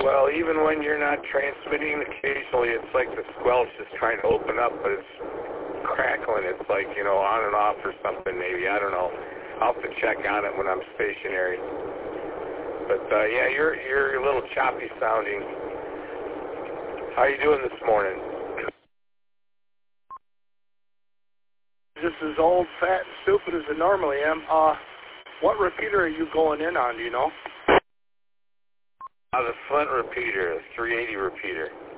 Well, even when you're not transmitting, occasionally it's like the squelch is trying to open up, but it's crackling. It's like, on and off or something maybe. I don't know. I'll have to check on it when I'm stationary. But, yeah, you're a little choppy sounding. How you doing this morning? Just as old, fat, and stupid as I normally am. What repeater are you going in on, do you know? The Flint repeater, the 380 repeater.